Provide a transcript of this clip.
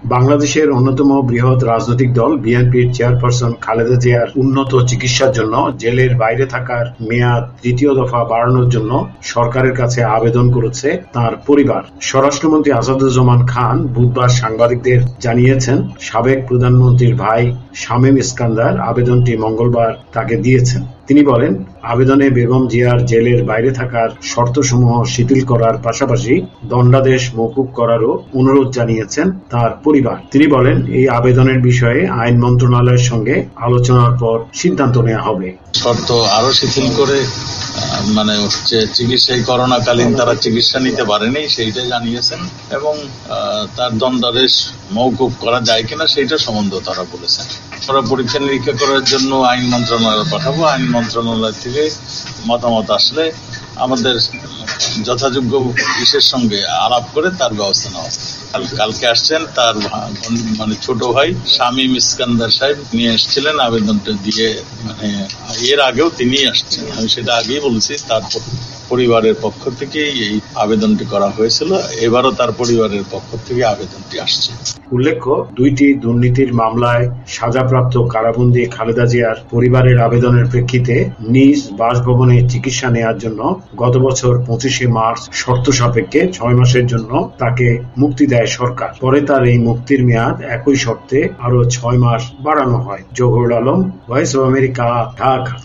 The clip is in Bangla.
বাংলাদেশের অন্যতম বৃহৎ রাজনৈতিক দল বিএনপির চেয়ারপারসন খালেদা জিয়ার উন্নত চিকিৎসার জন্য জেলের বাইরে থাকার মেয়াদ তৃতীয় দফা বাড়ানোর জন্য সরকারের কাছে আবেদন করেছে তার পরিবার। স্বরাষ্ট্রমন্ত্রী আসাদুজ্জামান খান বুধবার সাংবাদিকদের জানিয়েছেন, সাবেক প্রধানমন্ত্রীর ভাই শামীম ইস্কান্দার আবেদনটি মঙ্গলবার তাকে দিয়েছেন। তিনি বলেন, আবেদনে বেগম জিয়ার জেলের বাইরে থাকার শর্তসমূহ শিথিল করার পাশাপাশি দণ্ডাদেশ মওকুফ করারও অনুরোধ জানিয়েছেন তার পরিবার। তিনি বলেন, এই আবেদনের বিষয়ে আইন মন্ত্রণালয়ের সঙ্গে আলোচনার পর সিদ্ধান্ত নেওয়া হবে। শর্ত আরো শিথিল করে চিকিৎসায় করোনাকালীন তারা চিকিৎসা নিতে পারেনি সেইটা জানিয়েছেন এবং তার দণ্ডাদেশ মওকুফ করা যায় কিনা সেইটা সম্বন্ধে তারা বলেছেন। ওরা পরীক্ষা নিরীক্ষা করার জন্য আইন মন্ত্রণালয়ে পাঠাবো। আইন মন্ত্রণালয় থেকে মতামত আসলে আমাদের যথাযোগ্য পুলিশের সঙ্গে আলাপ করে তার ব্যবস্থা নেওয়া হবে। কালকে আসছেন তার ছোট ভাই শামীম ইস্কান্দার সাহেব নিয়ে এসেছিলেন আবেদনটা দিয়ে, এর আগেও তিনি আসছেন। আমি সেটা আগেই বলেছি, তার পরিবারের পক্ষ থেকেই এই আবেদনটি করা হয়েছিল। এবারও তার পরিবারের পক্ষ থেকে আবেদনটি আসছে। উল্লেখ্য, দুইটি দুর্নীতির মামলায় সাজাপ্রাপ্ত কারাবন্দী খালেদা জিয়ার পরিবারের আবেদনের প্রেক্ষিতে নিজ বাসভবনে চিকিৎসা নেওয়ার জন্য গত বছর 25শে মার্চ শর্ত সাপেক্ষে 6 মাসের জন্য তাকে মুক্তি দেয় সরকার। পরে তার এই মুক্তির মেয়াদ একই শর্তে আরো 6 মাস বাড়ানো হয়। Zahurul Alam, voice of America, Dhaka.